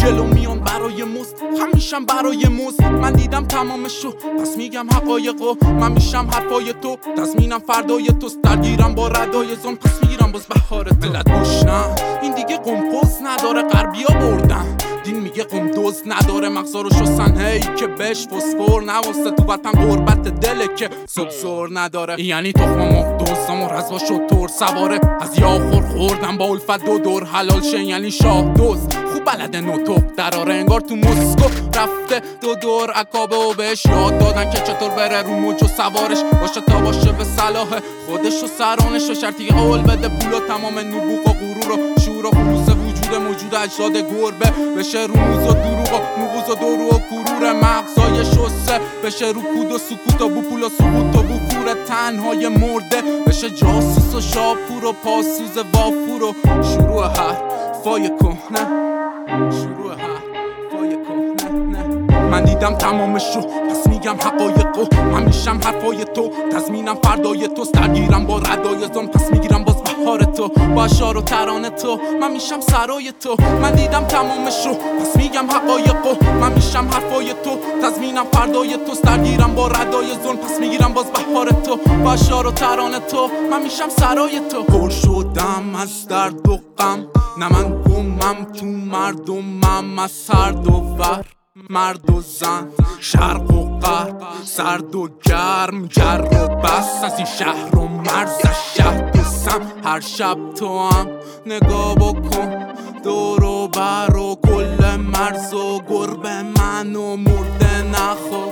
جلو میان برای مست، همیشم برای مست. من دیدم تمامشو پس میگم حقایقو، من میشم حرفای تو، تضمینم فردای توست. درگیرم با ردای زن پس میگیرم باز بهار تو. ملت گشنم این دیگه قمپوز نداره، غربیا بردن دین میگه قمدوز نداره. مغزا رو شستن هی که بهش فسفر نواسته، تو وطن غربت دله که سبزور نداره. یعنی تخم مرغ دوستم و رزوا شد تور سواره، از یاخور خوردم با الفت دو دور حلال شه. یعنی شاه دوست خوب بلده نوتوب دراره، انگار تو مسکو رفته دو دور عکابه و بهش یاد دادن که چطور بره رو موج و سوارش باشه تا باشه به صلاح خودش و سرانش. و شرطی قول بده پول و تمام نبوغ و غرور و شور و خلوص وجود موجود اجداد گربه بشه روز و دروغ و نقوز و دورو و کرور مغزای شسته بشه رو کود و سکوت و بوپول و سکوت و بکور تنهای مرده بشه جاسوس و شاپور و پاسوز وافور و شروع حرفای کهنه، شروع حرفای کهنه. من دیدم تمامشو پس میگم حقایقو، من میشم حرفای تو، تضمینم فردای توست. درگیرم با ردای زن پس میگیرم باز بهار تو، با اشعار و ترانه تو، من میشم سرای تو. من دیدم تمامشو پس میگم حقایقو، من میشم حرفای تو، تضمینم فردای توست. درگیرم با ردای زن پس میگیرم باز بهار تو، با اشعار و ترانه تو، من میشم سرای تو. پر شدم از درد و غم، نه من گمم تو مردمم، از سرد و ور مرد و زن، شرق و غرب، سرد و گرم، گر و بس. از این شهر و مرز شهر دوستم، هر شب تو هم نگاه بکن دور و بر و کل مرز و گربه من و مرده نخو.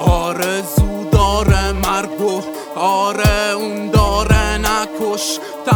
آرزو داره مرگ و آره اون داره نکش،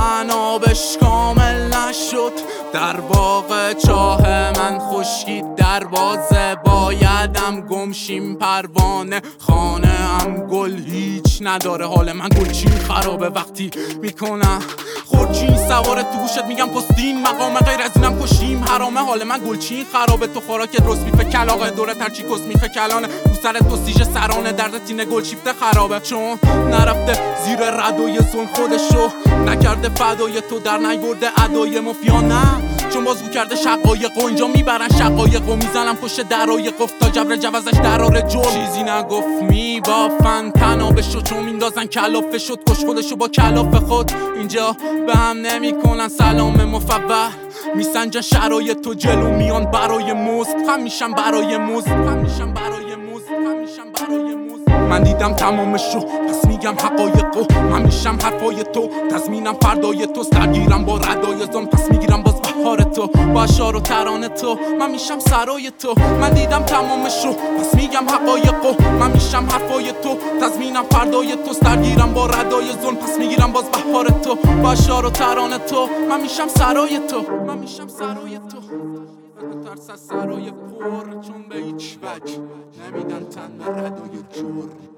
تنابش کامل نشد در واقع چاه من خشکید دروازه. بایدم گمشیم پروانه خانه هم گل هیچ نداره. حال من گلچین خرابه وقتی میکنم خورچین سواره تو گوشت میگم پستین مقام غیر از اینم کشیم حرامه. حال من گلچین خرابه تو خوراکت رست میفه کلاغه دوره ترچی کس میفه کلانه تو سر تو سیج سرانه درد تینه گل شیفته خرابه. چون نرفته زیر ردای زن خودشو نکرده فدای تو، در نیورده ادای مافیا نه چون بازگو کرده شقایق و اینجا میبرن شقایق و میزنن پشت درای قفل تا جبر جوازش دراره جرم. چیزی نگفت میبافن تنابشو چون میندازن کلافه شد کش خودشو با کلاف خود. اینجا به هم نمیکنن سلام مفول، میسنجن شرایط تو جلو میان برای مزد. همیشم برای مزد، همیشم برای مزد، همیشم برای مزد. من دیدم تمامشو پس میگم حقایقو، من میشم حرفای تو، تضمینم فردای توست. درگیرم با ردای زن پس میگیرم باز بهار تو، با اشعار و ترانه تو، من میشم سرای تو. من دیدم تمامشو پس میگم حقایقو، من میشم حرفای تو، تضمینم فردای توست. درگیرم با ردای زن پس میگیرم باز بهار تو، با اشعار و ترانه تو، من میشم سرای تو، من میشم سرای تو. ترس از سرای پر چون به هیچ وجه نمیدن تن ردای جور.